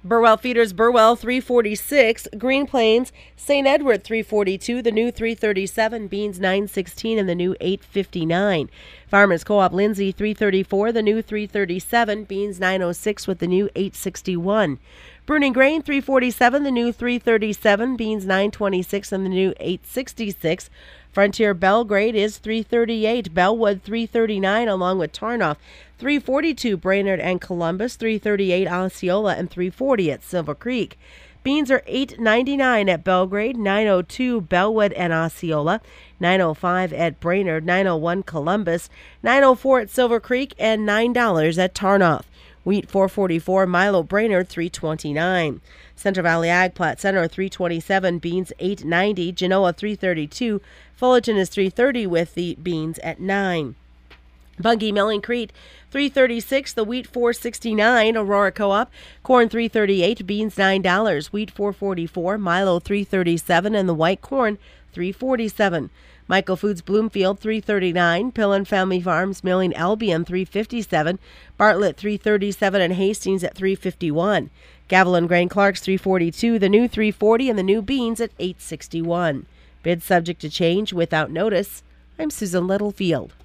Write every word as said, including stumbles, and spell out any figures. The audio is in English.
Burwell Feeders, Burwell three forty-six, Green Plains, Saint Edward three forty-two, the new three thirty-seven, Beans nine sixteen, and the new eight fifty-nine. Farmers Co-op Lindsay three thirty-four, the new three thirty-seven, Beans nine oh six with the new eight sixty-one. Bruning Grain three forty-seven, the new three thirty-seven, Beans nine twenty-six, and the new eight sixty-six. Frontier Belgrade is three thirty-eight, Bellwood three thirty-nine, along with Tarnoff three forty-two, Brainerd and Columbus three thirty-eight, Osceola, and three forty at Silver Creek. Beans are eight ninety-nine at Belgrade, nine oh two Bellwood and Osceola, nine oh five at Brainerd, nine oh one Columbus, nine oh four at Silver Creek, and nine dollars at Tarnoff. Wheat four forty-four, Milo Brainerd three twenty-nine. Central Valley Ag Platte Center three twenty-seven, beans eight ninety, Genoa three thirty-two, Fullerton is three thirty with the beans at nine. Bungie Milling Crete three thirty-six, the wheat four sixty-nine, Aurora Co-op, corn three thirty-eight, beans nine dollars, wheat four forty-four, Milo three thirty-seven, and the white corn three forty-seven. Michael Foods Bloomfield three thirty-nine, Pillen Family Farms Milling Albion three fifty-seven, Bartlett three thirty-seven, and Hastings at three fifty-one. Gavilan Grain Clark's three forty-two, the new three forty, and the new beans at eight sixty-one. Bid subject to change without notice. I'm Susan Littlefield.